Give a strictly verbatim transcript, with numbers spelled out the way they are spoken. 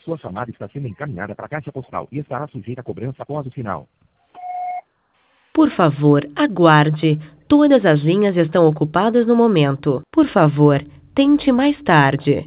Sua chamada está sendo encaminhada para a caixa postal e estará sujeita a cobrança após o sinal. Por favor, aguarde. Todas as linhas estão ocupadas no momento. Por favor, tente mais tarde.